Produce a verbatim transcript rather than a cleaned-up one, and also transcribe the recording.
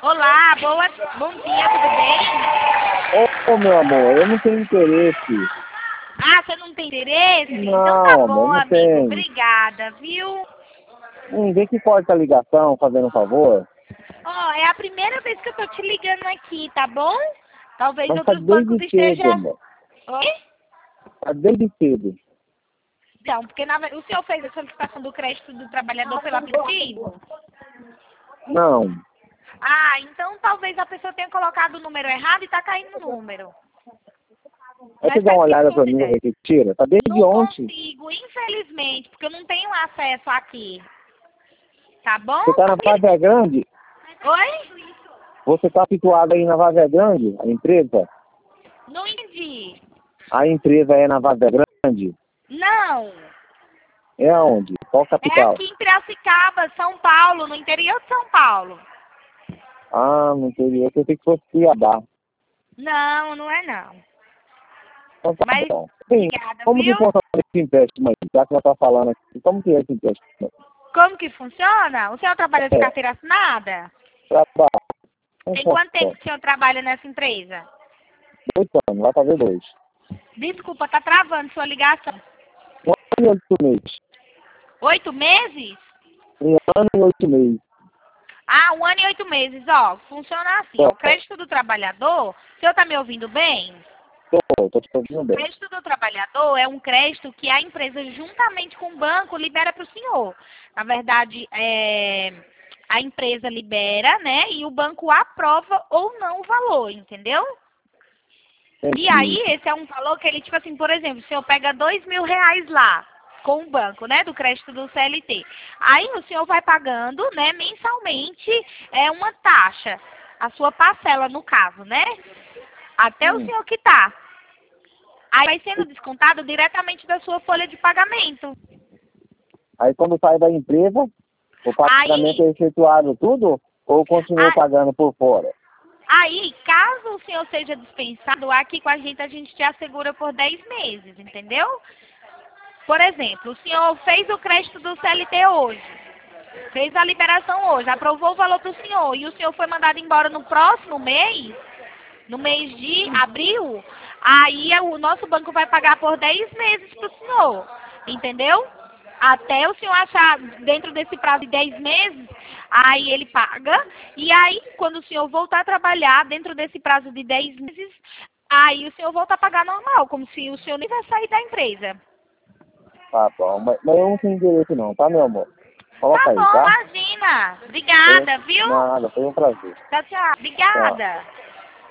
Olá, boa, bom dia, tudo bem? Ô, meu amor, eu não tenho interesse. Ah, você não tem interesse? Então tá Não, bom, amor, não amigo. tenho. Obrigada, viu? Ninguém que corta a ligação, fazendo um favor. Ó, é a primeira vez que eu tô te ligando aqui, tá bom? Talvez Mas tá outros bancos desde cedo, estejam... amor. Oi? Tá desde cedo. Então, porque na... ve- o senhor fez a solicitação do crédito do trabalhador pelo aplicativo? Não. Ah, então talvez a pessoa tenha colocado o número errado e tá caindo o número. Vai Mas te dar uma peço olhada pra desculpa, mim, Zé. repetira. Tá desde Não ontem. consigo, infelizmente, porque eu não tenho acesso aqui. Tá bom? Você tá na Vazia Grande? Oi? Você tá situado aí na Vazia Grande, a empresa? Não entendi. A empresa é na Vazia Grande? Não. É aonde? Qual É capital? aqui em Piracicaba, São Paulo, no interior de São Paulo. Ah, no interior. Eu pensei que fosse Cuiabá. Não, não é não. Então tá Mas, bom. Sim, obrigada, como que viu? funciona esse empréstimo aí? Já que ela tá falando aqui, como que é esse empréstimo? Como que funciona? O senhor trabalha de É, carteira assinada? trabalho. Um Tem só, quanto tempo que o senhor trabalha nessa empresa? oito anos, vai fazer dois. Desculpa, tá travando sua ligação. Um ano e oito meses. Oito meses? Um ano e oito meses. Ah, um ano e oito meses, ó. Funciona assim, ó. Só, O crédito do trabalhador, o senhor tá me ouvindo bem? tô, tô te ouvindo O bem. crédito do trabalhador é um crédito que a empresa, juntamente com o banco, libera para o senhor. Na verdade, é, a empresa libera, né? E o banco aprova ou não o valor, entendeu? E aí, Entendi. esse é um valor que ele, tipo assim, por exemplo, o senhor pega dois mil reais lá com o banco, né, do crédito do C L T. Aí o senhor vai pagando, né, mensalmente, é uma taxa, a sua parcela, no caso, né? Até o Hum. senhor quitar. Aí vai sendo descontado diretamente da sua folha de pagamento. Aí quando sai da empresa, o pagamento Aí, é efetuado tudo? Ou continua a- pagando por fora? aí, caso o senhor seja dispensado, aqui com a gente a gente te assegura por dez meses, entendeu? Por exemplo, o senhor fez o crédito do C L T hoje, fez a liberação hoje, aprovou o valor para o senhor e o senhor foi mandado embora no próximo mês, no mês de abril, aí o nosso banco vai pagar por dez meses para o senhor, entendeu? Até o senhor achar dentro desse prazo de dez meses, aí ele paga, e aí quando o senhor voltar a trabalhar dentro desse prazo de dez meses, aí o senhor volta a pagar normal, como se o senhor nem vai sair da empresa. Tá bom, mas, mas eu não tenho interesse não, tá, meu amor? Tá Coloca aí, bom, tá? imagina. Foi Obrigada, viu? nada, foi um prazer. Tchau, tchau. Tchau. Obrigada.